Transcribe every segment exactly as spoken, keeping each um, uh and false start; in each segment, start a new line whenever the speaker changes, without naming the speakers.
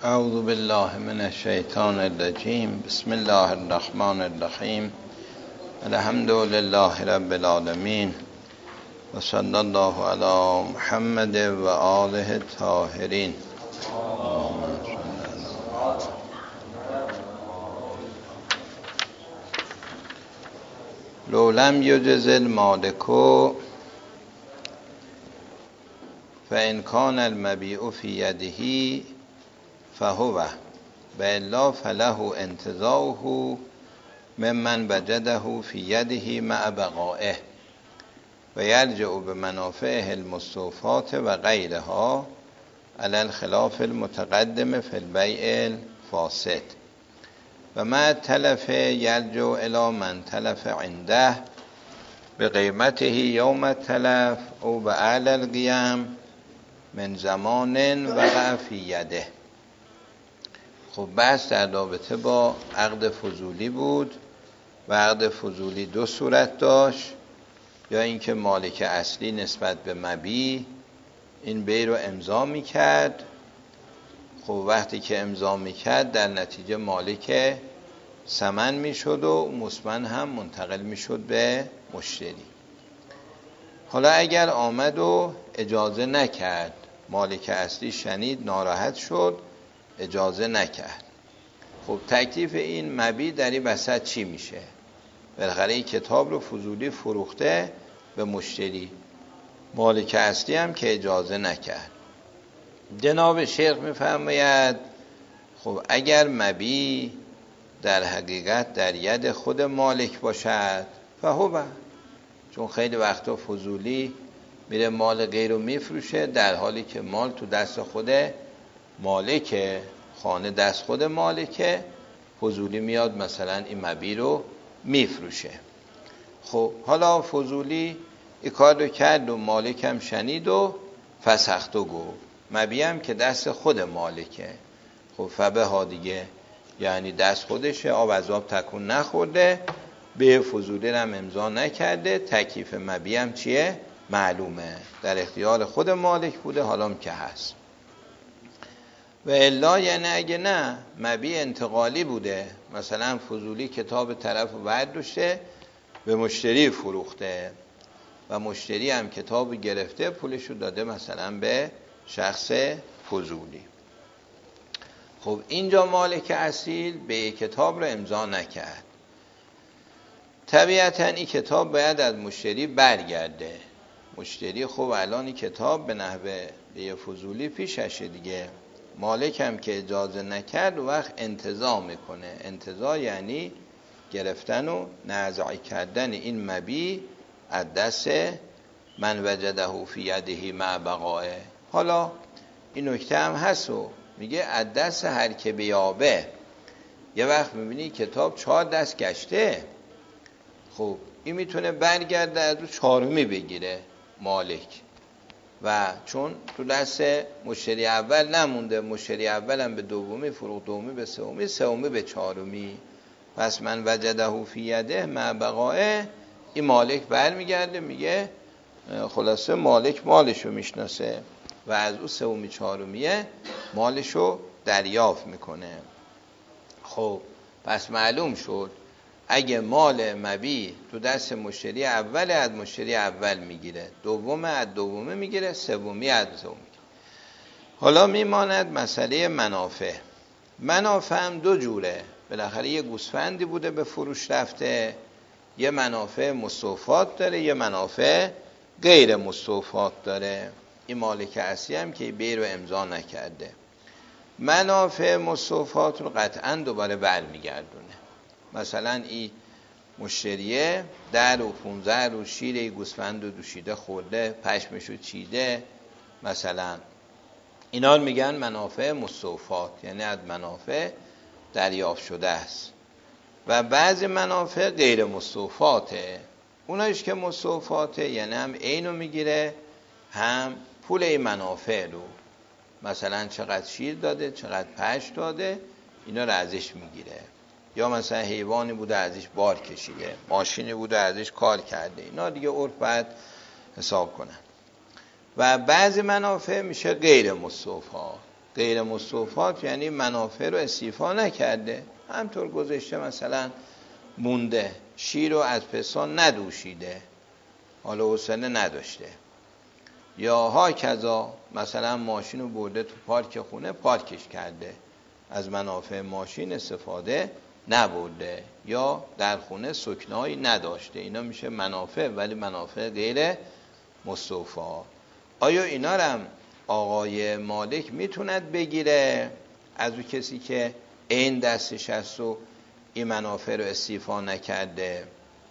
اعوذ بالله من الشیطان الرجیم. بسم الله الرحمن الرحیم. الحمد لله رب العالمین و صلی الله علی محمد و آله الطاهرین. لو لم یجز المالک فإن كان المبيع في يده فهو و الا فله انتزاعه ممن وجده في يده مع بقائه و یرجع بمنافعه المستوفات و غیرها علی الخلاف المتقدم في البيع الفاسد و مع تلف یرجع الى من تلف عنده بقیمته یوم التلف او باعلی القیم من زمان وقع فی یده. خب بحث در رابطه با عقد فضولی بود و عقد فضولی دو صورت داشت، یا اینکه مالک اصلی نسبت به مبیع این بی رو امضا میکرد. خب وقتی که امضا میکرد در نتیجه مالک ثمن میشد و مسمن هم منتقل میشد به مشتری. حالا اگر آمد و اجازه نکرد، مالک اصلی شنید ناراحت شد اجازه نکرد، خب تکلیف این مبیع در این وسط چی میشه؟ بالاخره این کتاب رو فضولی فروخته به مشتری، مالک اصلی هم که اجازه نکرد. جناب شیخ میفرماید خب اگر مبیع در حقیقت در ید خود مالک باشد فهو، چون خیلی وقتا فضولی میره مال غیر رو میفروشه در حالی که مال تو دست خود مالکه، خانه دست خود مالکه، فضولی میاد مثلا این مبیع رو میفروشه. خب حالا فضولی این کار رو کرد و مالک هم شنید و فسخت و گفت، مبیع هم که دست خود مالکه، خب فبه ها دیگه، یعنی دست خودشه، آب از آب تکون نخورده، به فضولی هم امضا نکرده، تکلیف مبیع هم چیه؟ معلومه، در اختیار خود مالک بوده، حالا هم که هست. و الا یعنی اگه نه مبیع انتقالی بوده، مثلا فضولی کتاب طرف رو برداشته به مشتری فروخته و مشتری هم کتاب گرفته پولش رو داده مثلا به شخص فضولی، خب اینجا مالک اصیل به کتاب رو امضا نکرد، طبیعتا این کتاب باید از مشتری برگرده. مشتری خب الان این کتاب به نحوه به فضولی پیششه دیگه، مالک هم که اجازه نکرد و وقت انتزاع میکنه. انتزاع یعنی گرفتن و نزاع کردن این مبیع از دست من وجده فی یده مع بقائه. حالا این نکته هم هست و میگه از دست هر که بیابه. یه وقت میبینی کتاب چهار دست گشته، خب این میتونه برگرده از رو چهارمی بگیره مالک، و چون تو دست مشتری اول نمونده، مشتری اول هم به دومی فروخت، دومی به سومی، سومی به چهارمی، پس من وجده فی یده مع بقائه، این مالک برمیگرده میگه خلاصه مالک مالشو میشناسه و از اون سومی چهارمیه مالشو دریافت میکنه. خب پس معلوم شد اگه مال مبیع تو دست مشتری اول از مشتری اول میگیره، دوم از دومه میگیره، سومی از سومی. حالا میماند مسئله منافع. منافع هم دو جوره، بالاخره یه گوسفندی بوده به فروش رفته، یه منافع مستوفات داره، یه منافع غیر مستوفات داره. این مالک اصلی هم که بی رو امضا نکرده، منافع مستوفات رو قطعا دوباره برمیگردونه. مثلا این مشتریه در و پونزه رو شیر ای گوسفند رو دوشیده خورده، پشمشو چیده، مثلا اینا میگن منافع مستوفات، یعنی از منافع دریافت شده است. و بعضی منافع غیر مستوفاته، اونایش که مستوفاته یعنی هم اینو میگیره هم پول این منافع رو، مثلا چقدر شیر داده، چقدر پشم داده، اینا رو ازش میگیره. یا مثلا حیوانی بوده ازش بار کشیده، ماشینی بوده ازش کار کرده، اینا دیگه عرف باید حساب کنن. و بعضی منافع میشه غیر مستوفا، غیر مستوفات یعنی منافع رو استیفا نکرده، همطور گذشته مثلا مونده، شیر رو از پسان ندوشیده، حالا حوصله نداشته، یا ها کذا مثلا ماشین رو برده تو پارک خونه پارکش کرده، از منافع ماشین استفاده نبرده، یا در خونه سکنه‌ای نداشته، اینا میشه منافع ولی منافع غیر مستوفا. آیا اینا رو هم آقای مالک میتوند بگیره از اون کسی که این دستش هست و این منافع رو استیفا نکرده؟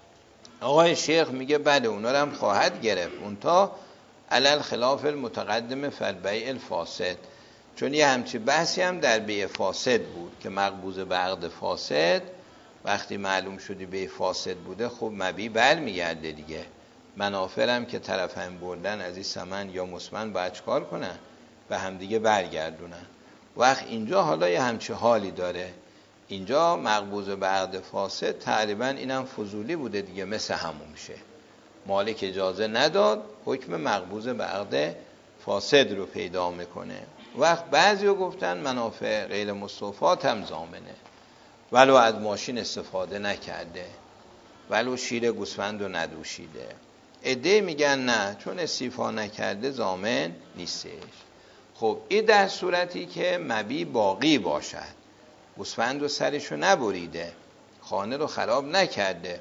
آقای شیخ میگه بله اونا رو هم خواهد گرفت، اونتا علل خلاف المتقدم فالبیع الفاسد، چون یه همچی بحثی هم در بیع فاسد بود که مقبوض به عقد فاسد وقتی معلوم شدی بیع فاسد بوده خب مبیع بر میگرده دیگه، منافع هم که طرفین بردن از این ثمن یا مسمن باید چکار کنن؟ به هم دیگه برگردونن. وقت اینجا حالا یه همچی حالی داره، اینجا مقبوض به عقد فاسد تقریبا اینم فضولی بوده دیگه، مثل همون میشه، مالک اجازه نداد، حکم مقبوض به عقد فاسد رو پیدا میکنه. وقت بعضی رو گفتن منافع غیر مستوفات هم ضامنه، ولو از ماشین استفاده نکرده، ولو شیر گوسفند رو ندوشیده. عده میگن نه، چون استیفا نکرده ضامن نیستش. خب این در صورتی که مبیع باقی باشد، گوسفند رو سرشو نبریده، خانه رو خراب نکرده.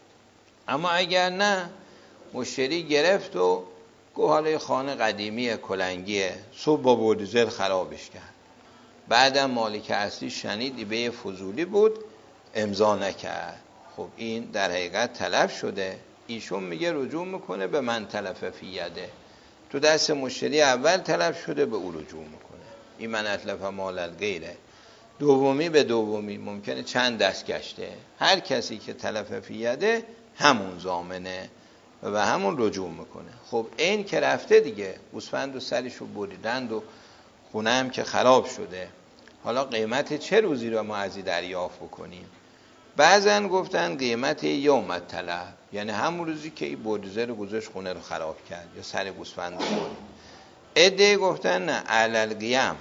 اما اگر نه، مشتری گرفت و گو حالا خانه قدیمی کلنگیه، صبح با بردیزل خرابش کرد، بعدم مالک اصلی شنید بیع فضولی بود امضا نکرد، خب این در حقیقت تلف شده. ایشون میگه رجوع میکنه به من تلف فی یده، تو دست مشتری اول تلف شده به او رجوع میکنه، این من اتلف مال الغیره. دومی به دومی ممکنه چند دست گشته، هر کسی که تلف فی یده همون ضامنه و به همون رجوع میکنه. خب این که رفته دیگه، گوسفند و سرشو بریدند و خونه هم که خراب شده، حالا قیمت چه روزی رو ما ازی دریافت بکنیم؟ بعضن گفتن قیمت یوم طلب، یعنی همون روزی که این بردیزه رو گذاشت خونه رو خراب کرد یا سر گوسفند رو برید. عده گفتن نه، علل قیم،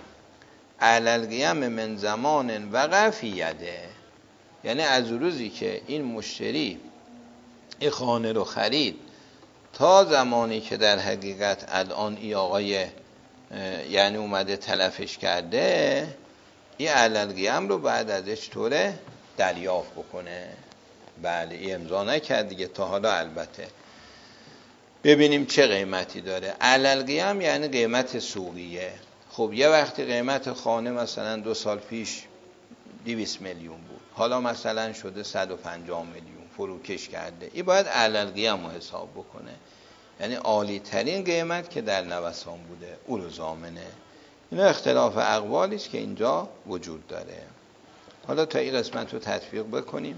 علل قیم من زمان وقع فی یده، یعنی از روزی که این مشتری این خانه رو خرید تا زمانی که در حقیقت الان این آقای یعنی اومده تلفش کرده، این علل قیم رو بعد ازش طوره دریافت بکنه. بله این امضا نکرد دیگه تا حالا، البته ببینیم چه قیمتی داره. علل قیم یعنی قیمت سوقیه. خب یه وقتی قیمت خانه مثلا دو سال پیش دویست میلیون بود، حالا مثلا شده صد و پنجاه میلیون، فروکش کرده، این باید علل قیم رو حساب بکنه، یعنی عالی ترین قیمت که در نوسان بوده او رو ضامنه. اینا اختلاف اقوالی است که اینجا وجود داره. حالا تا این قسمت رو تطبیق بکنیم.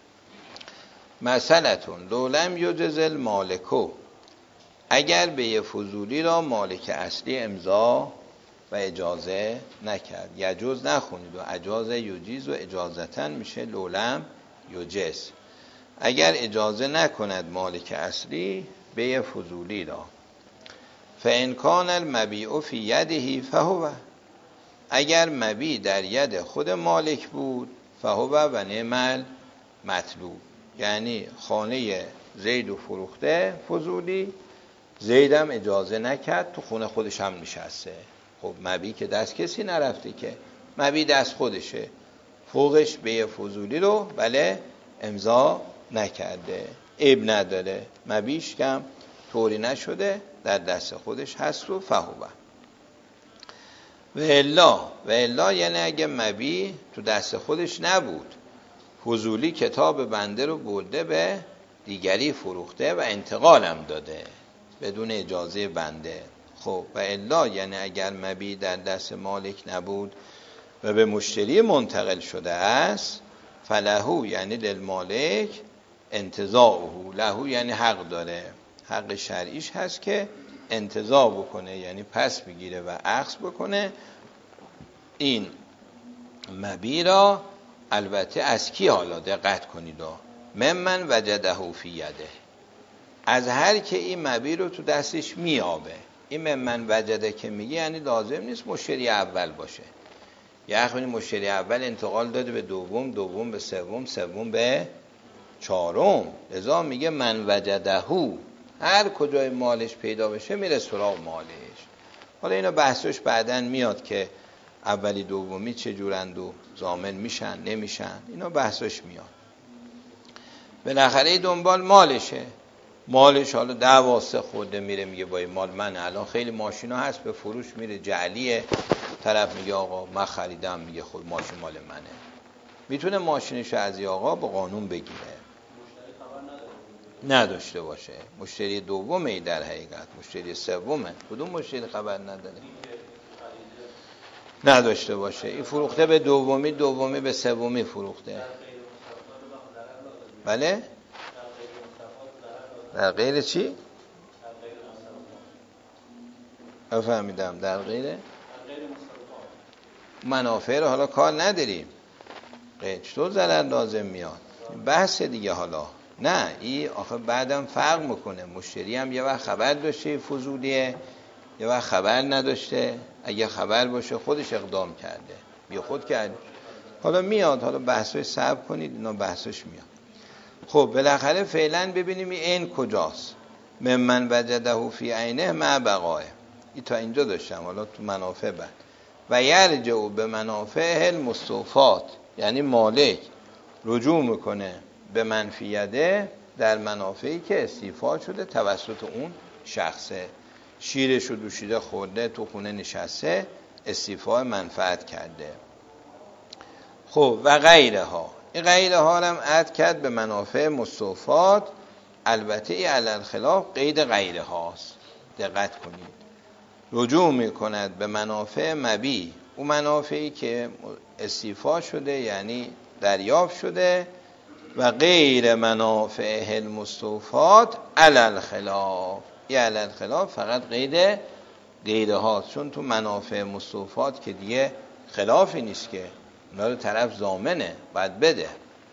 مسئلتون لولم یجز المالکو، اگر بیع فضولی را مالک اصلی امضا و اجازه نکرد، یجوز نخونید و اجاز یجیز و اجازتن میشه لولم یجز، اگر اجازه نکند مالک اصلی بیع فضولی را، فان کان المبیع فی یده فهو، اگر مبیع در ید خود مالک بود فهو و نعم المطلوب، یعنی خانه زید و فروخته فضولی، زیدم اجازه نکرد تو خونه خودش هم نشسته، خب مبیع که دست کسی نرفته که، مبیع دست خودشه، فوقش بیع فضولی رو بله امضا نکرده، عیب نداره، مبیعش کم طوری نشده، در دست خودش هست و فهوه. و الا و الا یعنی اگه مبیع تو دست خودش نبود، فضولی کتاب بنده رو برده به دیگری فروخته و انتقالم داده بدون اجازه بنده. خب و الا یعنی اگر مبیع در دست مالک نبود و به مشتری منتقل شده است، فلهو یعنی للمالک انتزاعه، لهو یعنی حق داره، حق شرعیش هست که انتزاع بکنه، یعنی پس بگیره و اخذ بکنه این مبیع را. البته از کی؟ حالا دقت کنید، ممن وجده فی یده، از هر که این مبیع رو تو دستش میابه، این من وجده که میگه یعنی لازم نیست مشتری اول باشه. یه وقتی مشتری اول انتقال داده به دوم، دوم به سوم، سوم به چهارم، لذا میگه من وجدهو، هر کجای مالش پیدا بشه میره سراغ مالش. حالا اینا بحثش بعدن میاد که اولی دومی چه جورند و ضامن میشن نمیشن، اینا بحثش میاد. بالاخره دنبال مالشه، مالش حالا ده واسه خورده میره میگه با این مال من. الان خیلی ماشینا هست به فروش میره جعلیه، طرف میگه آقا من خریدم، میگه خود ماشین مال منه. میتونه ماشینش از این آقا با قانون بگیره، نداشته باشه. مشتری دومه در حقیقت، مشتری سومه. کدوم مشتری خبر نداره نداشته باشه؟ این فروخته به دومی، دومی به سومی فروخته. بله؟ در غیر چی؟ نفهمیدم. در غیر منافع رو حالا کار نداریم، چطور ضرر لازم میاد بحث دیگه. حالا نه، این آخه بعدم فرق میکنه. مشتری هم یه وقت خبر داشته فضولیه، یه وقت خبر نداشته. اگه خبر باشه خودش اقدام کرده، بی خود کرده. حالا میاد، حالا بحثش صبر کنید، اینا بحثش میاد. خب بالاخره فعلا ببینیم این کجاست. ممن وجده فی عینه مع بقائه. این تا اینجا داشتم، حالا تو منافع بعد. و یرجع به منافع المستوفات، یعنی مالک رجوع میکنه به منفیده در منافعی که استیفا شده توسط اون شخصه. شیرش رو دوشیده خورده، تو خونه نشسته، استیفا منفعت کرده. خب و غیره ها، این غیره ها هم عد کرد به منافع مستوفات. البته ای علی خلاف قید غیره هاست، دقت کنید. رجوع میکند به منافع مبی، اون منافعی که استیفا شده یعنی دریافت شده. و غیر منافع المستوفات علی الخلاف، این علی الخلاف فقط قید غیره هاست، چون تو منافع مستوفات که دیگه خلافی نیست که اونا رو طرف ضامنه باید بده.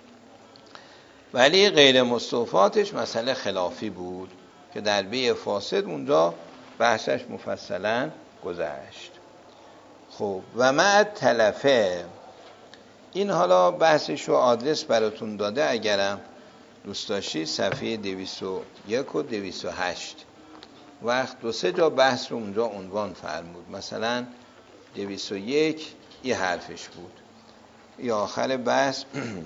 ولی غیر مستوفاتش مسئله خلافی بود که در بیع فاسد اونجا بحثش مفصلا گذشت. خب و مع تلفه، این حالا بحثش و آدرس براتون داده، اگرم دوست داشتی صفحه دویست و یک و دویست و هشت وقت دو سه جا بحث رو اونجا عنوان فرمود. مثلا دویست و یک این حرفش بود، یا آخر بحث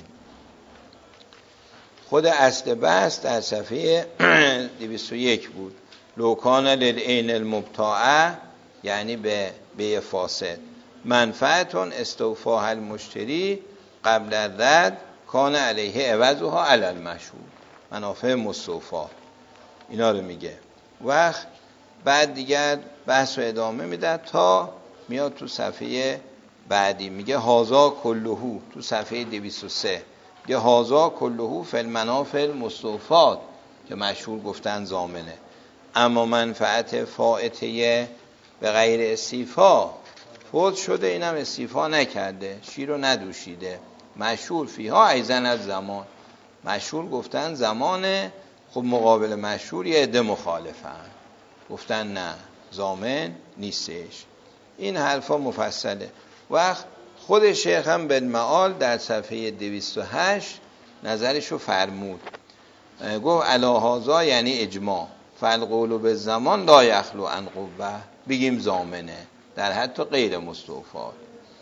خود اصل بحث در صفحه دویست و یک بود. لوکان للعین المبتاعه، یعنی به بیع فاسد، منفعتون استوفاها المشتری قبل الرد کان علیه عوضها علی المشهور. منافع مستوفا اینا رو میگه. وقت بعد دیگر بحث رو ادامه میده تا میاد تو صفحه بعدی، میگه هازا کلهو، تو صفحه دویست و سه میگه هازا کلهو فی المنافع المستوفات که مشهور گفتن ضامنه. اما منفعت فائته به غیر استیفا، فوت شده اینم استیفا نکرده، شیر رو ندوشیده. مشهور فیها ایزن از زمان، مشهور گفتن زمانه. خب مقابل مشهور یه عده مخالفن، گفتن نه ضامن نیستش. این حرفا مفصله. وقت خود شیخ هم بالمعال در صفحه دویست و هشت نظرشو فرمود، گفت علاهازا یعنی اجماع، فالقول به زمان لا یخلو عن قوه، بگیم ضامنه در حتی غیر مستوفات.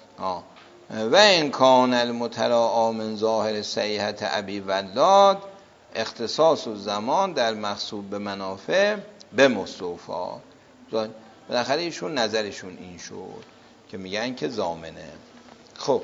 و این کان المتراعی من ظاهر صحیحت ابی ولاد اختصاص و زمان در مقصود به منافع به مستوفات. بالاخره ایشون نظرشون این شد که میگن که ضامنه. خب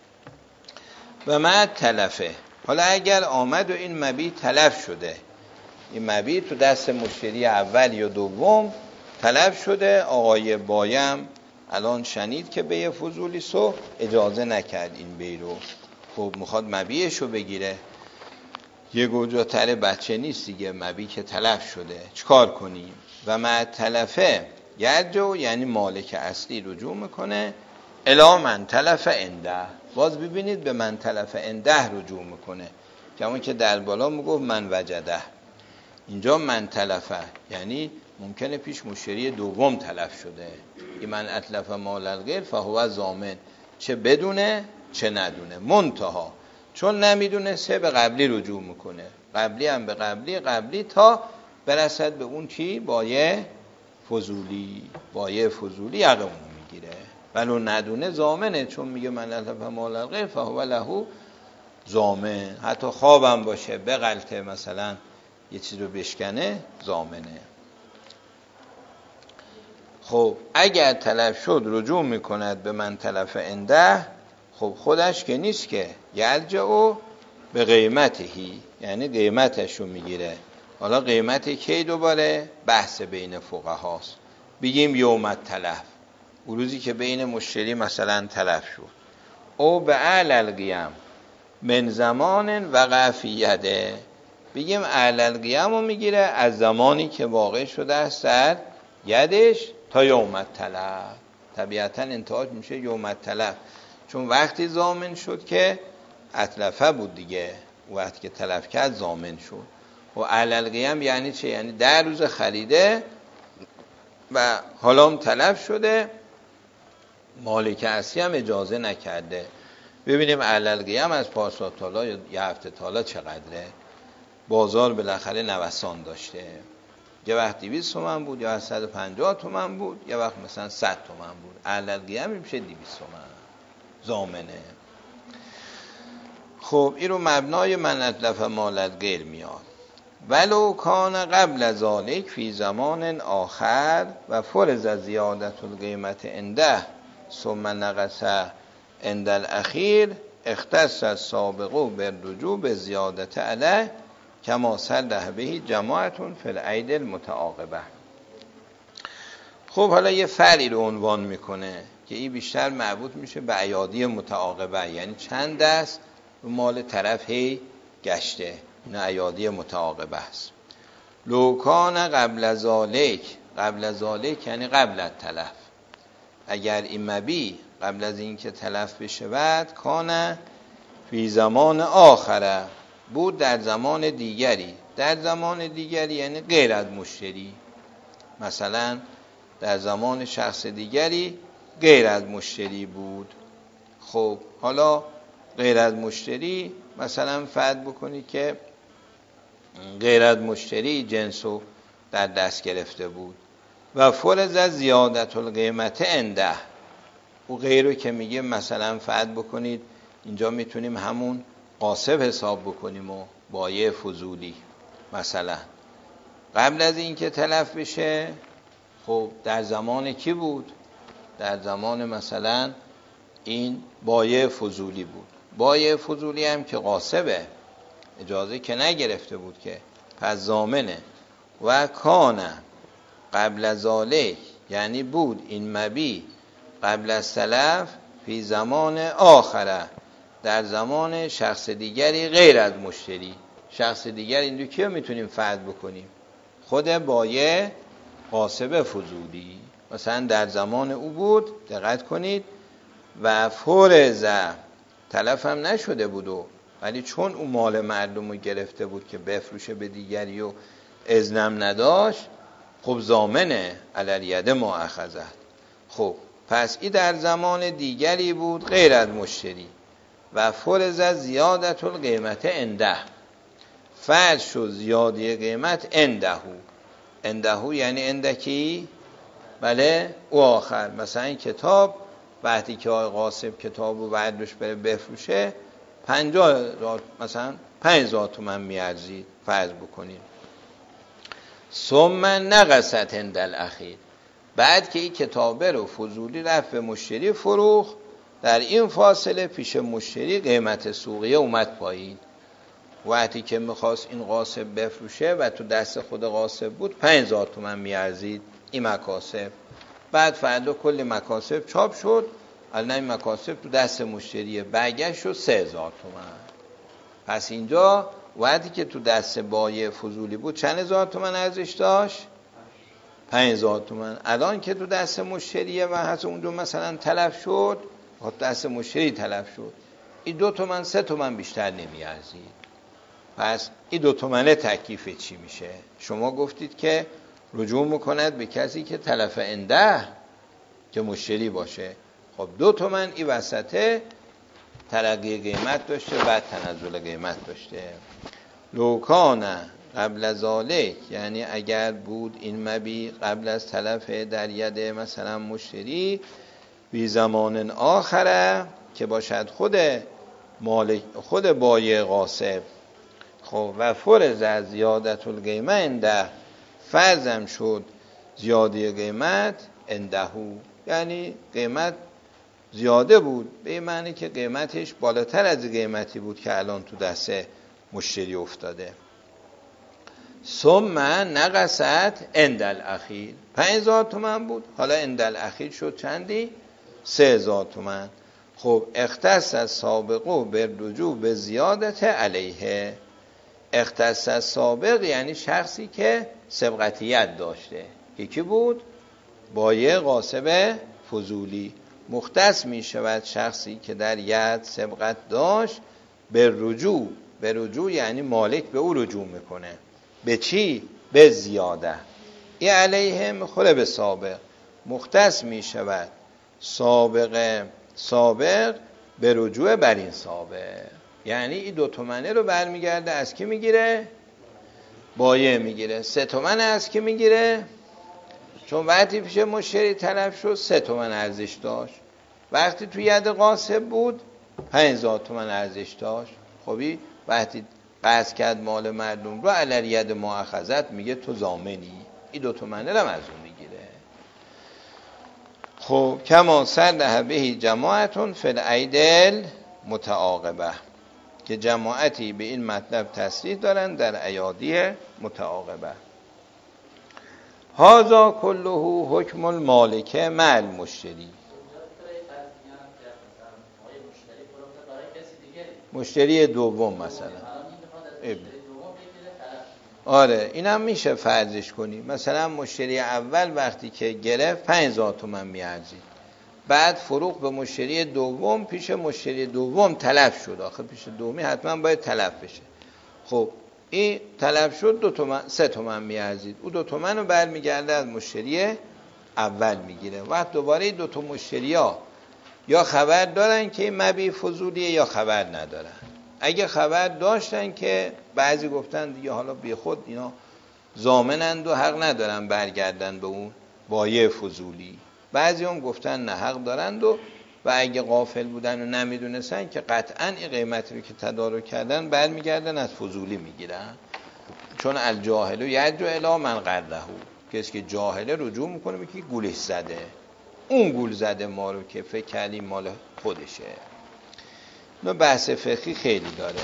و ما تلفه، حالا اگر آمد و این مبی تلف شده، این مبی تو دست مشتری اول یا دوم تلف شده، آقای بایم الان شنید که بیع فضولی سو اجازه نکرد این بی رو، خب میخواد مبیعشو بگیره. یه گوجه تر بچه نیست دیگه، مبی که تلف شده، چکار کنیم؟ و مع تلفه یرجو، یعنی مالک اصلی رجوع میکنه الا من تلف انده. باز ببینید به من تلف انده رجوع میکنه، که همون که در بالا میگفت من وجده، اینجا من تلفه یعنی ممکنه پیش مشتری دوم تلف شده. این من اتلف مال الغیر فهو ضامن، چه بدونه چه ندونه. منتها چون نمیدونه سه به قبلی رجوع میکنه، قبلی هم به قبلی قبلی تا برسد به اون چی؟ بایع فضولی. بایع فضولی یقه اونو میگیره، ولو ندونه ضامنه، چون میگه من اتلف مال الغیر فهو له ضامن. حتی خوابم باشه به غلطه مثلا یه چیز رو بشکنه، ضامنه. خب اگر تلف شد رجوع میکند به من تلف عنده. خب خودش که نیست که، یرجعو به قیمتهی، یعنی قیمتش رو میگیره. حالا قیمت کی؟ دوباره بحث بین فقهاست. بگیم یوم التلف، روزی که بین مشتری مثلا تلف شد. او به اعلی القیم من زمان وقع فی یده، بگیم اعلی القیم رو میگیره از زمانی که واقع شده است در یدش تا یوم التلف. طبیعتا انتهاش میشه یوم التلف، چون وقتی ضامن شد که اتلفه بود دیگه، وقتی که تلف کرد ضامن شد. و اعلی القیم یعنی چه؟ یعنی در روز خریده و حالا هم تلف شده، مالک اصلی هم اجازه نکرده. ببینیم اعلی القیم از پارسال تالا یا یه هفته تالا چقدره. بازار بالاخره نوسان داشته، یه وقت دویست تومن بود، یا صد و پنجاه تومن بود، یه وقت مثلا صد تومن بود. اعلی القیم میشه دویست تومن، ضامنه. خب این رو مبنای من اتلف مال الغیر میاد. ولو کان قبل ذالک فی زمان آخر و فرض زیادت القیمت عنده ثم نقص عند الاخیر اختص السابق بالرجوع به زیادت علیه کما صلح به جماعت فی العید المتعاقبه. خب حالا یه فرعی رو عنوان میکنه که این بیشتر مربوط میشه به ایادی متعاقبه، یعنی چند دست و مال طرف هی گشته، این ایادی متعاقبه است. لوکان قبل ذالک، قبل ذالک یعنی قبل التلف، اگر این مبی قبل از این که تلف بشود، کان فی زمان آخره، بود در زمان دیگری. در زمان دیگری یعنی غیر از مشتری، مثلا در زمان شخص دیگری غیر از مشتری بود. خب حالا غیر از مشتری مثلا فرض بکنی که غیر از مشتری جنسو در دست گرفته بود و فرض زیادت القیمت عنده. او غیرو که میگه مثلا فرض بکنید اینجا میتونیم همون قاصب حساب بکنیم و بایع فضولی. مثلا قبل از این که تلف بشه، خب در زمان کی بود؟ در زمان مثلا این بایع فضولی بود. بایع فضولی هم که قاصبه، اجازه که نگرفته بود که، پس ضامنه. و کانه قبل ذالک یعنی بود این مبی قبل از تلف فی زمان آخره، در زمان شخص دیگری غیر از مشتری. شخص دیگر این دو کیو میتونیم فرض بکنیم؟ خود بایع قاصب فضولی مثلا در زمان او بود، دقت کنید، و فرض تلف هم نشده بود و ولی چون او مال مردم رو گرفته بود که بفروشه به دیگری و اذنم نداشت، خب ضامنه علی ید ما اخذت. خب پس این در زمان دیگری بود غیر از مشتری و فرض زیادت القیمت عنده، فرض شد زیادی قیمت عندهو. عندهو یعنی اندکی؟ بله او آخر. مثلا این کتاب وقتی که آقای قاسم کتاب رو برداشت بره بفروشه، پنجاه مثلا پنج هزار تومن میارزید فرض بکنیم. ثم نقصت عند الاخیر، بعد که این کتابه رو فضولی رفت به مشتری فروخت، در این فاصله پیش مشتری قیمت سوقیه اومد پایین. وقتی که میخواست این قاسب بفروشه و تو دست خود قاسب بود، پنج هزار تومن میارزید این مکاسب. بعد فردا کل مکاسب چاپ شد، الان این مکاسب تو دست مشتریه، برگشت شد سه هزار تومن. پس اینجا وقتی که تو دست بایع فضولی بود چند هزار تومن ارزش داشت؟ پنج هزار تومن. الان که تو دست مشتریه و حتی اونجا مثلا تلف شد، دست مشتری تلف شد، این دو تومن سه تومن بیشتر نمیارزید. پس این دو تومنه تکلیف چی میشه؟ شما گفتید که رجوع میکند به کسی که تلف عنده که مشتری باشه. خب دو تومن این وسطه ترقی قیمت داشته، بعد تنزل قیمت داشته. لوکان قبل ذالک، یعنی اگر بود این مبیع قبل از تلف در ید مثلا مشتری، بی زمان آخره که باشد خود مالک خود بایع غاصب. خب و فرض از زیادت القیمه انده، فرضم شد زیاده قیمت اندهو، یعنی قیمت زیاده بود، به معنی که قیمتش بالاتر از قیمتی بود که الان تو دست مشتری افتاده. ثم نقصت عند الاخیر، پنج هزار تومان بود، حالا عند الاخیر شد چندی؟ سه هزار تومان. خب اختص از سابقو بر رجوع به زیادت علیه. اختص از سابق یعنی شخصی که سبقتیت داشته. یکی بود بایع غاصب فضولی. مختص می شود شخصی که در ید سبقت داشت به رجوع. به رجوع یعنی مالک به او رجوع میکنه. به چی؟ به زیاده. این علیه میخوره به سابق. مختص می شود سابق سابق به رجوع بر این سابق، یعنی این دو تومنه رو برمیگرده از کی میگیره؟ بایع میگیره. سه تومن از کی میگیره؟ چون وقتی پیش مشتری تلف شد سه تومن ارزش داشت، وقتی تو ید غاصب بود پنج هزار تومن ارزش داشت. خبی وقتی قصد کرد مال مردم رو علی ید مؤاخذت، میگه تو ضامنی، این دو تومنه رو از اون میگیره. خب کما صرح به جماعتون فی العید متعاقبه، که جماعتی به این مطلب تصریح دارن در ایادی متعاقبه. هذا کله حکم المالک مع المشتری. مشتری دوم مثلا، آره اینم میشه فرضش کنی. مثلا مشتری اول وقتی که گرفت پنج هزار تومان میارزید، بعد فروغ به مشتری دوم، پیش مشتری دوم تلف شد. آخه پیش دومی حتما باید تلف بشه. خب این تلف شد دو تومن، سه تومن میارزید، او دو تومن رو برمیگرده از مشتری اول میگیره. وقت دوباره دو تا مشتری ها یا خبر دارن که این مبیع فضولیه یا خبر ندارن. اگه خبر داشتن که بعضی گفتن دیگه حالا بی خود اینا ضامنند و حق ندارن برگردن به اون بایع فضولی، بعضی هم گفتن نه حق دارند و و اگه غافل بودن و نمیدونستن که قطعا این قیمتی رو که تدارک کردن برمیگردن از فضولی میگیرن. چون الجاهل یرجع الی من قرضه، کسی که جاهله رجوع میکنه میگه گولش زده، اون گول زده ما رو که فکر کردیم مال خودشه. نه بحث فقهی خیلی داره.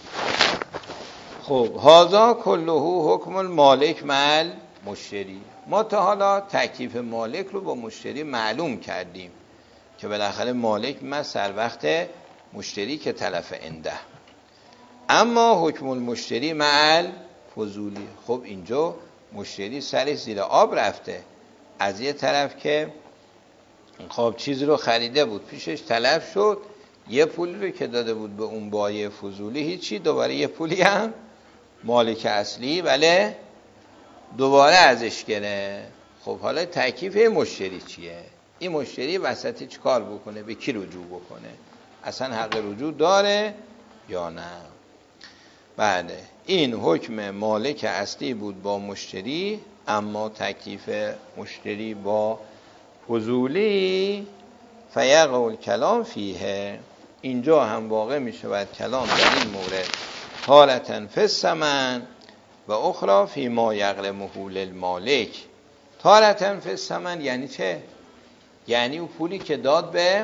خب هذا کله حکم المالک مع مشتری. ما تا حالا تکلیف مالک رو با مشتری معلوم کردیم که بالاخره مالک ما سر وقت مشتری که تلف عنده. اما حکم المشتری مع فضولی، خب اینجا مشتری سرش زیر آب رفته. از یه طرف که خب چیزی رو خریده بود پیشش تلف شد، یه پولی رو که داده بود به اون بایع فضولی هیچی، دوباره یه پولی هم مالک اصلی ولی دوباره ازش گرفت. خب حالا تکلیف مشتری چیه؟ این مشتری وسطی چی کار بکنه؟ به کی رجوع بکنه؟ اصلا حق رجوع داره یا نه؟ بله این حکم مالک اصلی بود با مشتری، اما تکلیف مشتری با فضولی فیقع الکلام فیه، اینجا هم واقع می شود کلام در این مورد. حالتن فی الثمن و اخرى فی ما یغرمه للمالک. حالتن فی الثمن یعنی چه؟ یعنی اون پولی که داد به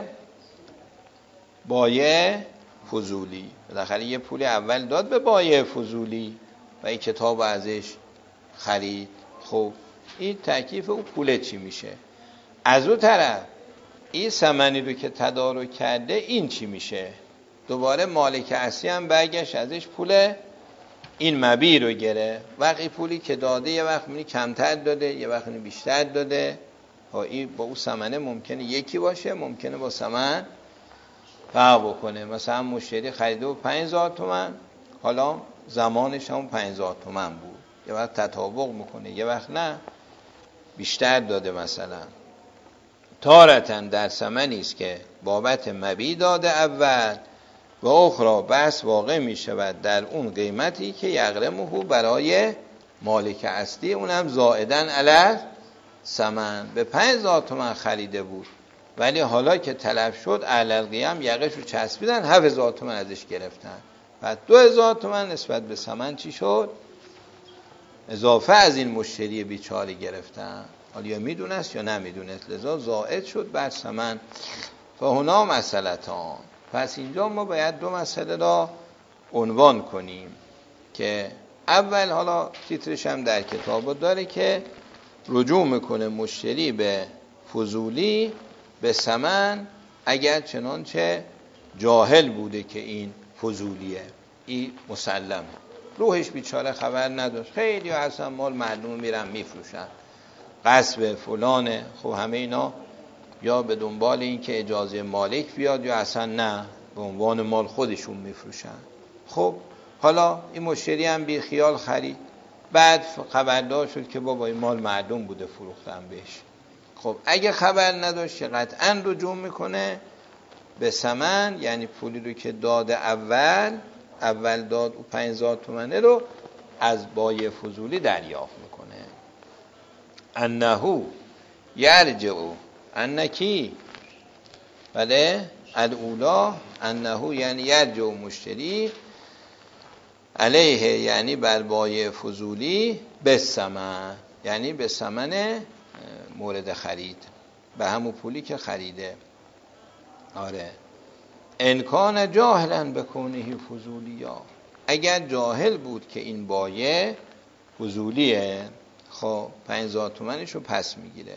بایع فضولی، بالاخره یه پولی اول داد به بایع فضولی و این کتاب ازش خرید. خب این تکلیف اون پول چی میشه؟ از اون طرف این ثمنی رو که تدارک کرده این چی میشه؟ دوباره مالک اصلی هم برگشت ازش پول این مبیع رو گره. وقتی پولی که داده یه وقت منی کمتر داده یه وقت منی بیشتر داده، ها این با اون ثمنه ممکنه یکی باشه، ممکنه با ثمن فرق بکنه. مثلا مشتری خریده و پنج هزار تومان، حالا زمانش هم پنج هزار تومان بود، یه وقت تطابق میکنه یه وقت نه. بیشتر داده مثلا. تارتن در ثمنی است که بابت مبیع داده اول و اخرى بس واقع می شود در اون قیمتی که یغرمه برای مالک اصلی، اونم زائدن علی ثمن. به پنج هزار تومان خریده بود ولی حالا که تلف شد اهل القیم یقش رو چسبیدن هفت هزار تومان ازش گرفتن، بعد دو هزار تومان نسبت به ثمن چی شد؟ اضافه از این مشتری بیچاره گرفتن. حالا یا میدونست یا نمیدونست، لذا زائد شد بر ثمن. فهنا مسئلتان، پس اینجا ما باید دو مسئله را عنوان کنیم که اول، حالا تیترش هم در کتاب داره که رجوع میکنه مشتری به فضولی به ثمن اگر چنانچه جاهل بوده که این فضولیه. این مسلمه، روحش بیچاره خبر نداشت. خیلی اصلا مال مردم میرن میفروشن، غصب فلانه. خب همه اینا یا به دنبال این که اجازه مالک بیاد یا اصلا نه، به عنوان مال خودشون میفروشن. خب حالا این مشتری هم بی خیال خرید، بعد خبردار شد که بابا این مال مردم بوده فروختن بهش. خب اگه خبر نداشت که قطعا رجوع میکنه به ثمن، یعنی پولی رو که داده اول اول داد او پنج هزار تومنه رو از بای فضولی دریافت میکنه. انهو یرجع، انکی بله الاولا، انهو یعنی یرجع مشتری علیه، یعنی بر بای فضولی به ثمن، یعنی به ثمن مورد خرید، به همون پولی که خریده. آره، انکان جاهلا بکونه فضولیا، اگر جاهل بود که این بایه فضولیه، خب پنج هزار تومنشو پس میگیره.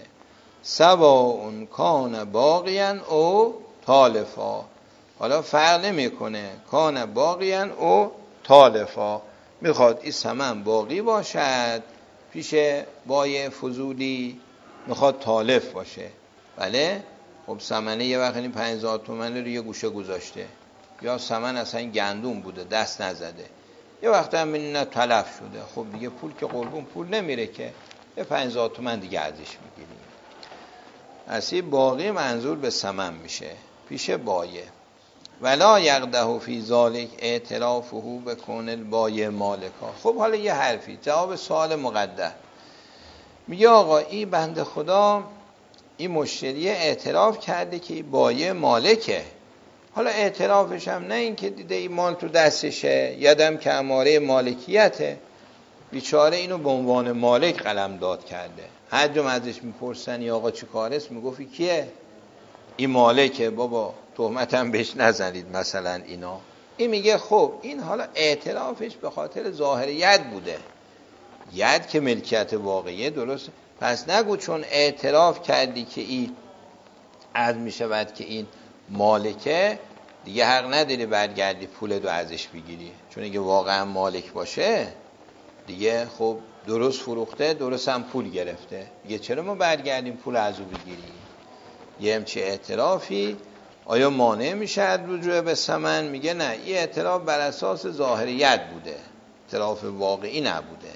سواء کان باقیان او تالفا، حالا فرق نمیکنه کان باقیان او تالفا، میخواد این ثمن باقی باشد پیش بای فضولی، میخواد تالف باشه. بله، خب ثمنه یه وقت این پنج هزار تومنه رو یه گوشه گذاشته، یا ثمن اصلا گندم بوده دست نزده، یه وقت هم این تلف شده. خب دیگه پول که قربون پول نمیره که، یه پنج هزار تومن دیگه ازش میگیریم. اصلی باقی منظور به ثمن میشه پیش بایه. ولا یقده فی ذالک اعترافه بکون البایع مالکا. خب حالا یه حرفی جواب سوال مقدر، میگه آقا این بنده خدا این مشتری اعتراف کرده که این بایع مالکه. حالا اعترافش هم نه این که دیده این مال تو دستشه، یادم که اماره مالکیته، بیچاره اینو به عنوان مالک قلم داد کرده. هر جا ازش میپرسن یا آقا چی کارست، میگفت کیه؟ این مالکه بابا، تهمتم بهش نزنید مثلا اینا. این میگه خب این حالا اعترافش به خاطر ظاهر ید بوده، ید که ملکیت واقعیه، درست؟ پس نگو چون اعتراف کردی که این عرض میشود که این مالکه، دیگه حق نداری برگردی پول دو ازش بگیری، چون اگه واقعا مالک باشه دیگه خب درست فروخته، درست هم پول گرفته، دیگه چرا ما برگردیم پول ازو بگیریم؟ یه همچه اعترافی آیا مانع میشه رجوع به ثمن؟ میگه نه، این اعتراف بر اساس ظاهریت بوده، اعتراف واقعی نبوده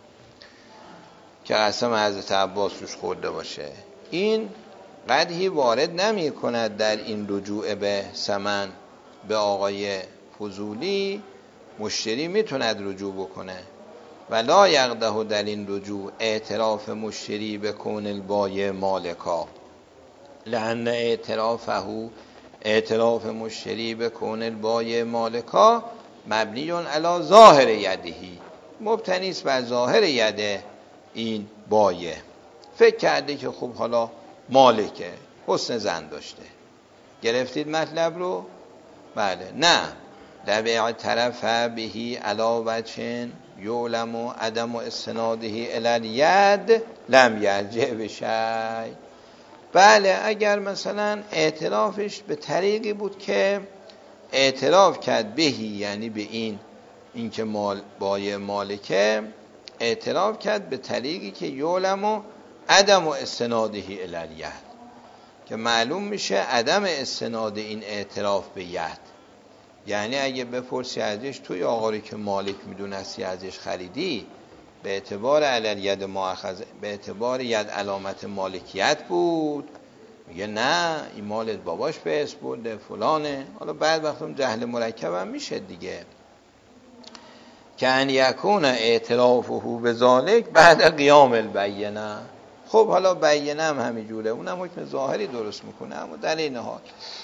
که قسم حضرت عباس روش خورده باشه. این قدحی وارد نمی کند در این رجوع به ثمن به آقای فضولی، مشتری میتوند رجوع بکنه. ولا یقده در این رجوع اعتراف مشتری به کون البایع مالکا، لأن اعترافه اعتراف مشتری به کون البایع مالکا مبنی علی ظاهر یدهی، مبتنی است بر ظاهر ید این بایع. فکر کرده که خب حالا مالکه، حسن ظن داشته. گرفتید مطلب رو؟ بله. نه، لبیع طرف بهی علا وجهن یعلم و عدم و استناده الالید لم یرجع بشی. بله، اگر مثلا اعترافش به طریقی بود که اعتراف کرد بهی، یعنی به این این که مال بایع مالکه، اعتراف کرد به طریقی که یعلم و عدم و استناده الالید، که معلوم میشه عدم استناد این اعتراف به ید. یعنی اگه بپرسی ازش توی آقا رو که مالک میدونستی ازش خریدی، به اعتبار علل ید مؤخذ، به اعتبار ید علامت مالکیت بود، میگه نه این مال باباش به اسم برده فلانه. حالا بعد وقتم جهل مرکب هم میشه دیگه، که ان یکون اعترافه بذالک بعد قیام البینه. خب حالا بینه هم همینجوره، اونم حکم ظاهری درست میکنه، اما در این حال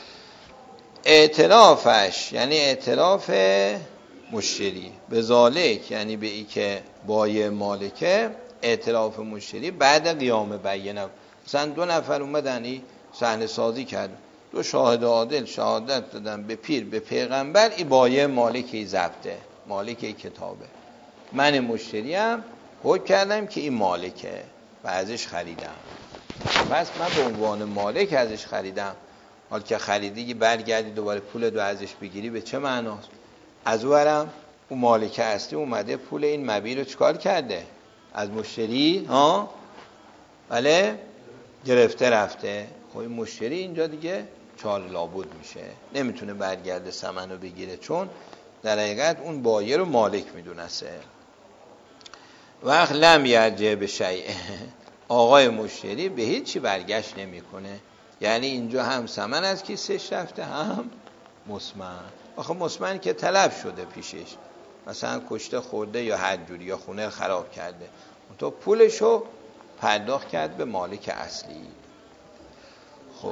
اعترافش یعنی اعتراف مشتری به ذالک، یعنی به ای که بایع مالکه، اعتراف مشتری بعد قیام بینه. مثلا دو نفر اومدن این صحنه سازی کرد، دو شاهد عادل شهادت دادن به پیر به پیغمبر این بایع مالکی ضبطه، مالک کتابه، من مشتریم حکم کردم که این مالکه و ازش خریدم، پس من به عنوان مالک ازش خریدم. حال که خریدی برگردی دوباره پول دو ازش بگیری به چه معناست؟ از اونورم اون مالک اصلی اومده پول این مبیع رو چکار کرده؟ از مشتری ها بله گرفته رفته. خب این مشتری اینجا دیگه چار لابد میشه، نمیتونه برگرده ثمن رو بگیره، چون در حقیقت اون بایع رو مالک میدونسته. وقت لم یرجع به شیء، آقای مشتری به هیچ چی برگشت نمیکنه، یعنی اینجا هم ثمن از کیسش رفته هم مسمن. آخه مسمن که تلف شده پیشش، مثلا کشته خورده یا هر جوری یا خونه خراب کرده، تو پولشو پرداخت کرد به مالک اصلی. خب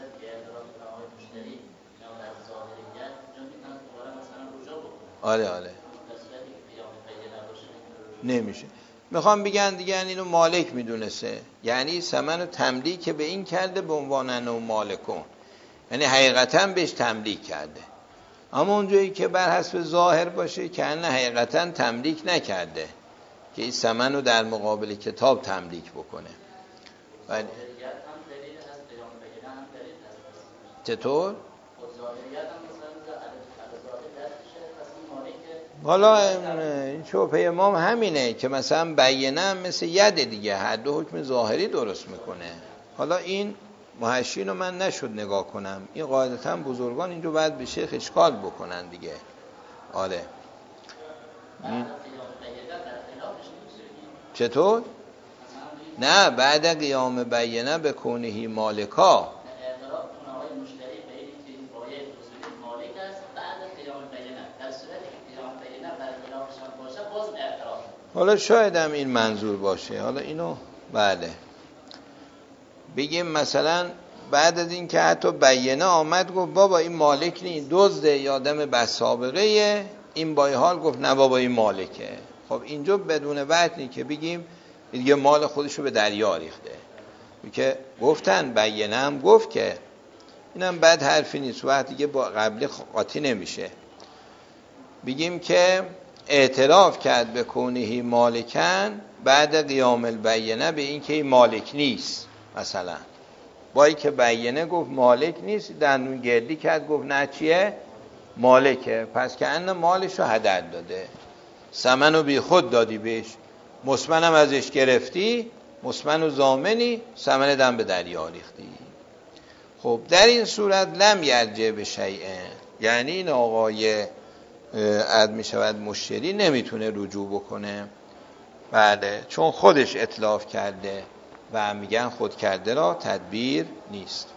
آره آره نمیشه. میخوام بگن دیگه یعنی اینو مالک میدونسته، یعنی ثمن رو تملیک به این کرده به عنوان انه مالکون، یعنی حقیقتا بهش تملیک کرده. اما اونجایی که بر حسب ظاهر باشه که نه حقیقتا تملیک نکرده، که این ثمن رو در مقابل کتاب تملیک بکنه. ولی چطور؟ حالا این شبهه امام همینه که مثلا بینه هم مثل ید دیگه، هر دو حکم ظاهری درست میکنه. حالا این محشین رو من نشد نگاه کنم، این قاعدتا بزرگان اینجا باید به شیخ اشکال بکنن دیگه. آره چطور؟ نه بعد قیام بینه به کونهی مالکا، حالا شاید هم این منظور باشه. حالا اینو بله بگیم مثلا بعد از این که حتی بینه آمد گفت بابا این مالک نیست، دزده یا آدم بس سابقه، این با این حال گفت نه بابا این مالکه. خب اینجا بدون وجهی که بگیم دیگه مال خودشو به دریا ریخته، که گفتن بینه هم گفت که اینم بد حرفی نیست، وقتی دیگه با قبلی قاطی نمیشه. بگیم که اعتراف کرد به کونهی مالکن بعد قیام البینه به این که این مالک نیست، مثلا با این که بینه گفت مالک نیست، دندون گردی کرد گفت نه چیه مالکه، پس که ان مالشو هدر داده، ثمنو بی خود دادی بهش، مسمنم ازش گرفتی، مسمنو ضامنی، ثمن دم به دریا ریختی. خب در این صورت لم یرجع به شیء، یعنی این آقای عد می شود مشتری نمیتونه رجوع بکنه، بله چون خودش اتلاف کرده و میگن خود کرده را تدبیر نیست.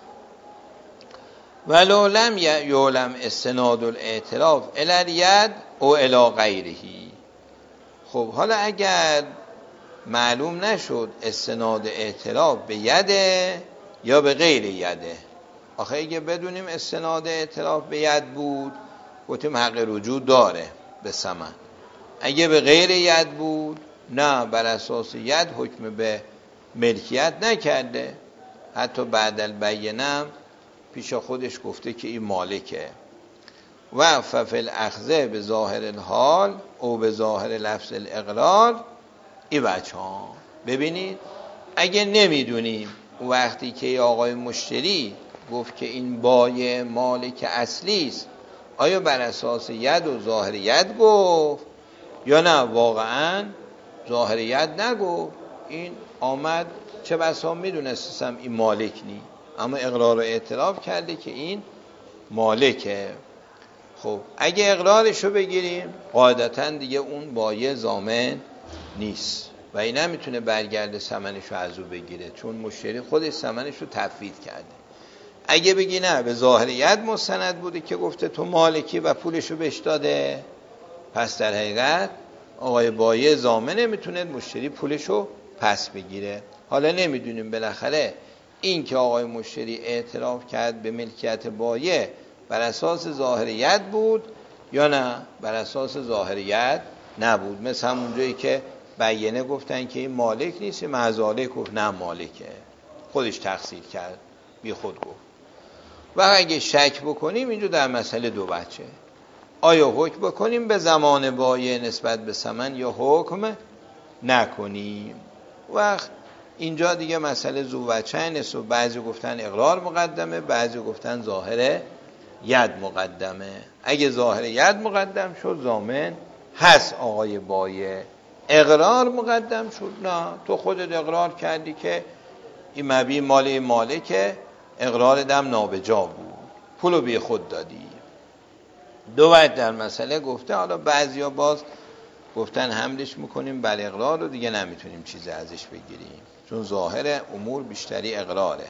ولو لم یعلم استناد الاعتراف الی الید او الی غیره. خب حالا اگر معلوم نشد استناد اعتراف به یده یا به غیر یده، آخه اگه بدونیم استناد اعتراف به ید بود گفتیم حق رجوع داره به ثمن، اگه به غیر ید بود نه، بر اساس ید حکم به ملکیت نکرده، حتی بعد البینه پیش خودش گفته که این مالکه. و ففل اخذه به ظاهر الحال او به ظاهر لفظ الاقرار ای بچه ها. ببینید اگه نمیدونیم وقتی که آقای مشتری گفت که این بایع مالک اصلی است، آیا بر اساس ید و ظاهر ید گفت یا نه واقعا ظاهر ید نگفت، این آمد چه بسا میدونستم این مالک نی، اما اقرار و اعتراف کرده که این مالکه. خب اگه اقرارشو بگیریم قاعدتا دیگه اون بایع ضامن نیست و این نمیتونه برگرده ثمنش رو از او بگیره، چون مشتری خودش ثمنش رو تفویض کرده. اگه بگی نه به ظاهریت مستند بوده که گفته تو مالکی و پولش رو بهش داده، پس در حقیقت آقای بایع ضامن نمیتونه مشتری پولش رو پس بگیره. حالا نمیدونیم بالاخره این که آقای مشتری اعتراف کرد به ملکیت بایع بر اساس ظاهریت بود یا نه بر اساس ظاهریت نبود. مثل همون جایی که بیانه گفتن که این مالک نیست، معذاله گفت نه مالکه، خودش تقصیر کرد، بی خود گفت. و اگه شک بکنیم اینجا در مسئله دو بچه، آیا حکم بکنیم به زمان بایع نسبت به ثمن یا حکم نکنیم. وقت اینجا دیگه مسئله ذو وجهین است و بعضی گفتن اقرار مقدمه، بعضی گفتن ظاهر ید مقدمه. اگه ظاهر ید مقدم شد ضامن هست آقای بایع، اقرار مقدم شد نه، تو خودت اقرار کردی که این مبیع مال مالکه، اقرار دم نابجا بود، پولو بی خود دادی. دو وجه در مسئله گفته. حالا بعضیا باز گفتن حملش میکنیم بر اقرار رو دیگه نمیتونیم چیزی ازش بگیریم، چون ظاهر امور بیشتری اقراره.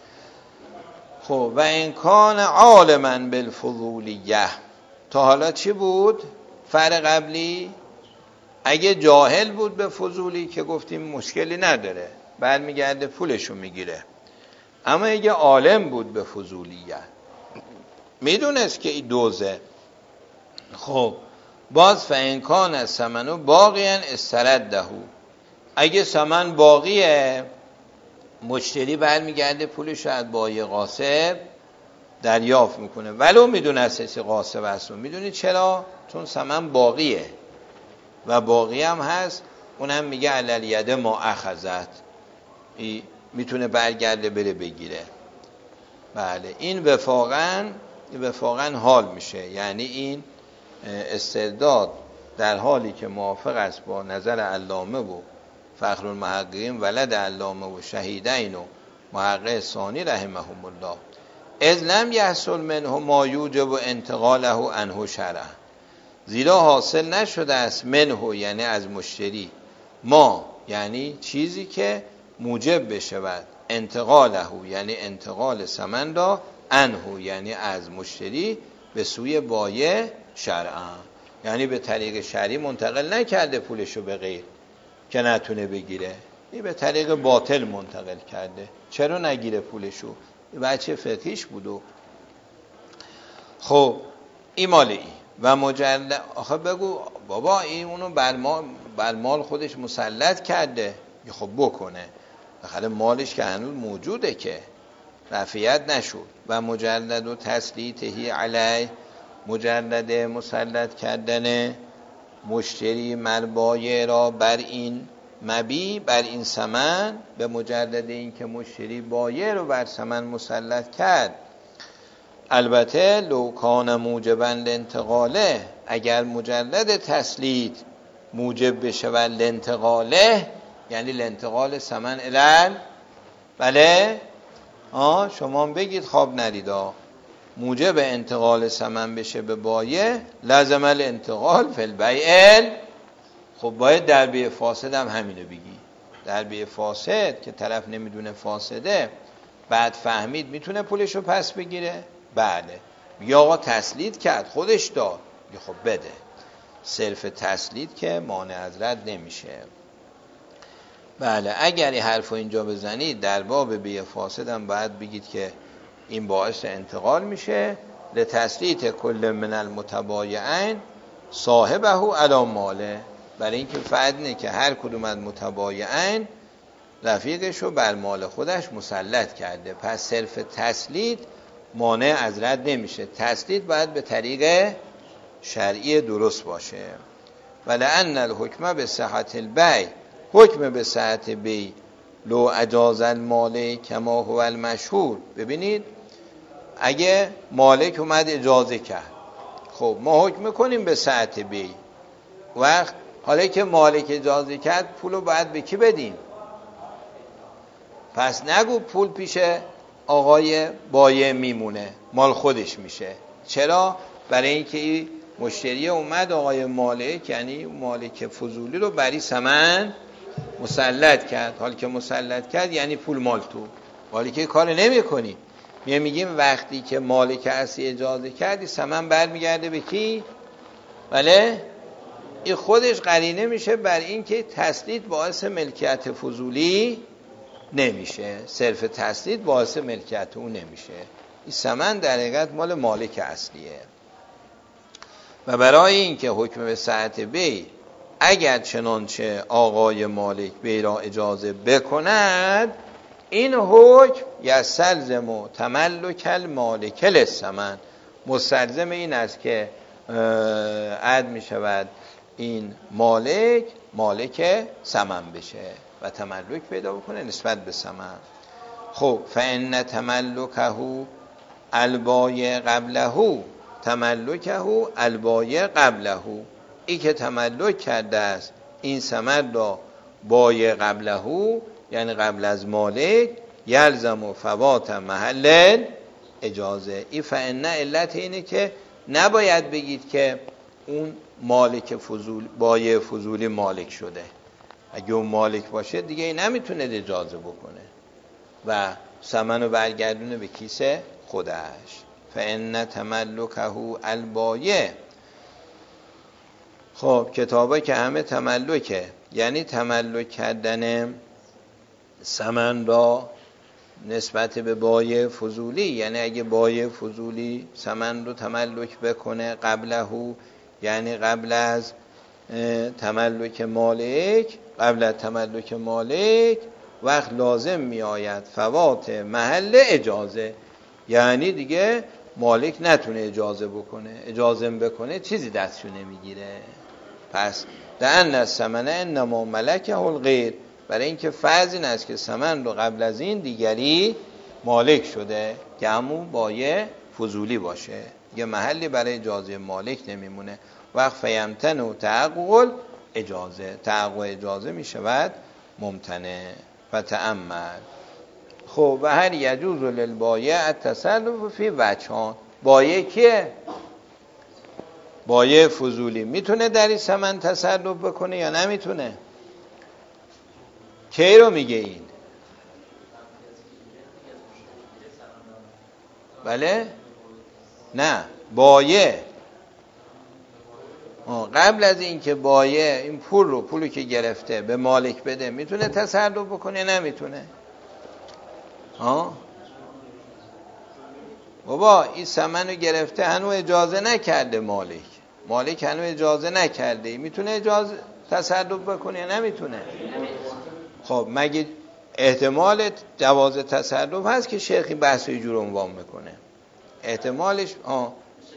خب و امکان عالما بالفضولیه، تا حالا چی بود؟ فرق قبلی اگه جاهل بود به فضولی که گفتیم مشکلی نداره، برمیگرده پولشو میگیره. اما اگه عالم بود به فضولیه، میدونست که این دوزه، خب باز فانکان از ثمنو باقیاً استردهو، اگه ثمن باقیه مشتری برمیگرده پولش رو از بایع غاصب دریافت میکنه، ولو میدونه اساسی غاصب هست. میدونی چرا؟ چون ثمن باقیه و باقی هم هست، اونم میگه علل ید ما اخذت، میتونه برگرده بره بگیره. بله این وفاقاً وفاقاً حال میشه، یعنی این استرداد در حالی که موافق است با نظر علامه و فخر المحققین ولد علامه و شهیدین و محقق ثانی رحمهم الله، اذ لم یحصل منه ما یوجب انتقاله عنه شرعا، زیرا حاصل نشده است منه یعنی از مشتری، ما یعنی چیزی که موجب بشود، انتقاله یعنی انتقال ثمن را، عنه یعنی از مشتری به سوی بایع شرعا، یعنی به طریق شرعی منتقل نکرده پولشو به غیر که نتونه بگیره، این به طریق باطل منتقل کرده. چرا نگیره پولشو؟ این بچه فقهیش بودو. خب این مال این و مجرد آخه بگو بابا این اونو بر مال, بر مال خودش مسلط کرده، خب بکنه، بخاطر مالش که هنوز موجوده که رفیت نشد. و مجرد و تسلیطهی علیه، مجرد مسلط کردن مشتری مربایع را بر این مبیع، بر این ثمن، به مجرد این که مشتری بایع رو بر ثمن مسلط کرد. البته لو کان موجبا لانتقاله، اگر مجرد تسلیط موجب بشه و لانتقاله یعنی لانتقال ثمن الان، بله آه شما بگید خواب نریدا، موجب انتقال ثمن بشه به بایع، لازم الانتقال فی البیع. خب باید در بیع فاسد هم همینو بگی. در بیع فاسد که طرف نمیدونه فاسده، بعد فهمید میتونه پولشو پس بگیره، بله میگه آقا تسلیط کرد خودش داد، خب بده. صرف تسلیط که مانع از رد نمیشه. بله اگر این حرفو اینجا بزنید در باب بیع فاسد هم باید بگید که این باعث انتقال میشه لتسلیط کل من المتبایعین صاحبه علی ماله، برای اینکه فعدنه که هر کدوم از متبایعین رفیقشو بر مال خودش مسلط کرده، پس صرف تسلیط مانع از رد نمیشه. تسلیط باید به طریق شرعی درست باشه. ولأن الحکم به صحت البیع، حکم به صحت بیع لو اجاز المالک کما هو المشهور. ببینید اگه مالک اومد اجازه کرد، خب ما حکم میکنیم به صحت بیع. وقت حالا که مالک اجازه کرد پولو باید به کی بدیم؟ پس نگو پول پیش آقای بایع میمونه، مال خودش میشه. چرا؟ برای اینکه این مشتری اومد آقای مالک، یعنی مالک فضولی رو بری ثمن مسلط کرد. حال که مسلط کرد یعنی پول مال تو، حالی که کار نمی کنی. میگیم وقتی که مالک اصلی اجازه کردی ثمن برمیگرده به کی؟ بله، این خودش قرینه میشه بر این که تسلید باعث ملکیت فضولی نمیشه، صرف تسلید باعث ملکیت اون نمیشه. این ثمن در حقیقت مال مالک اصلیه. و برای اینکه حکم به ساعت بی اگر چنانچه آقای مالک بی را اجازه بکند، این حکم یستلزم و تملک المالک للثمن، مستلزم این است که عد می شود این مالک مالک ثمن بشه و تملک پیدا بکنه نسبت به ثمن. خب فان تملکه البایع قبله، تملکه البایع قبله، ای که تملک کرده است این ثمن را بایع قبله، یعنی قبل از مالک، یلزم و فوات محل اجازه. این فان علت اینه که نباید بگید که اون مالک فضول بایع فضولی مالک شده. اگه اون مالک باشه دیگه این نمیتونه اجازه بکنه و ثمن رو برگردونه به کیس خودش. فان تملکه البایع. خب کتابه که همه تملکه، یعنی تملک کردن ثمن را نسبت به بایع فضولی، یعنی اگه بایع فضولی ثمن رو تملک بکنه قبله، یعنی قبل از تملک مالک، قبل از تملک مالک وقت لازم می آید فوات محل اجازه، یعنی دیگه مالک نتونه اجازه بکنه، اجازه بکنه چیزی دستشو نمیگیره. پس لأن الثمن انما ملکه الغیر، برای اینکه فرض این است که ثمن رو قبل از این دیگری مالک شده که همون بایع فضولی باشه، یه محلی برای اجازه مالک نمیمونه. وقت فیمتن و تحقق اجازه، تحقق اجازه می شود ممتنع و تأمل. خب و هر یجوز للبایع التصرف فی وجهان. بایع کیه؟ بایع فضولی میتونه در این ثمن تصرف بکنه یا نمیتونه؟ کی رو میگه این؟ بله؟ نه، بایع قبل از این که بایع این پول رو پولی که گرفته به مالک بده میتونه تصرف بکنه نمیتونه؟ ها؟ بابا این ثمن رو گرفته هنوز اجازه نکرده مالک، مالک هنوز اجازه نکرده، میتونه اجازه تصرف بکنه یا نمیتونه؟ خب مگه احتمال جواز تصرف هست که شیخی بحث رو جور عنوان میکنه؟ احتمالش آه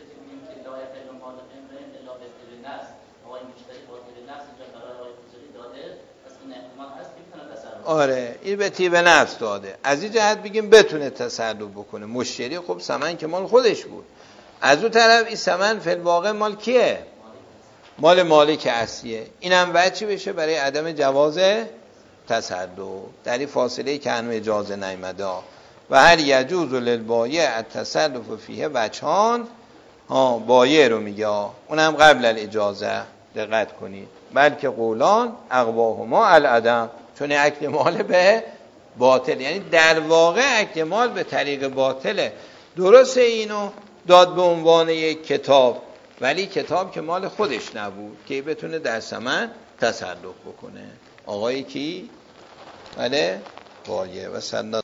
آره این به طیب نفس داده، از این جهت بگیم بتونه تصرف بکنه. مشتری خب ثمن که مال خودش بود، از اون طرف این ثمن فی الواقع مال کیه؟ مال مالک اصلیه. اینم وجهی بشه برای عدم جواز تصرف در این فاصله که هنوز اجازه نیامده. و هر یجوز للبایع التصرف فیه وجهان، ها بایع رو میگه، اونم قبل الاجازه، دقت کنید. بلکه قولان اقواهما العدم، چون اکل مال به باطل، یعنی در واقع اکل مال به طریق باطله. درسته اینو داد به عنوان یک کتاب، ولی کتاب که مال خودش نبود که بتونه در ثمن تصرف بکنه. آقای کی؟ بله بایع. و